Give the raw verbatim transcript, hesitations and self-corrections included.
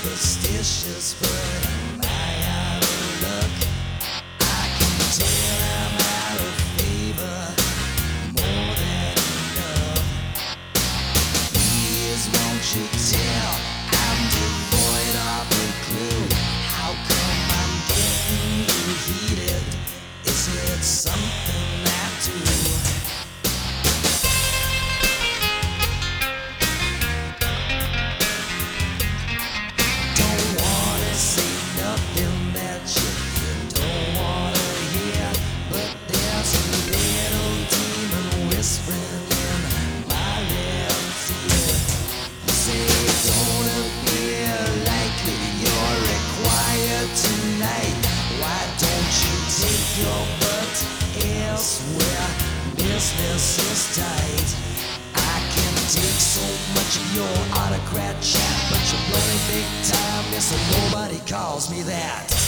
superstitious, but am I out of luck? I can tell I'm out of favor, more than enough. Please won't you tell I'm devoid of a clue? How come I'm getting you heated? Is it something I do? Elsewhere, business is tight. I can take so much of your autocrat chat, but you're blowing big time, yeah, so nobody calls me that.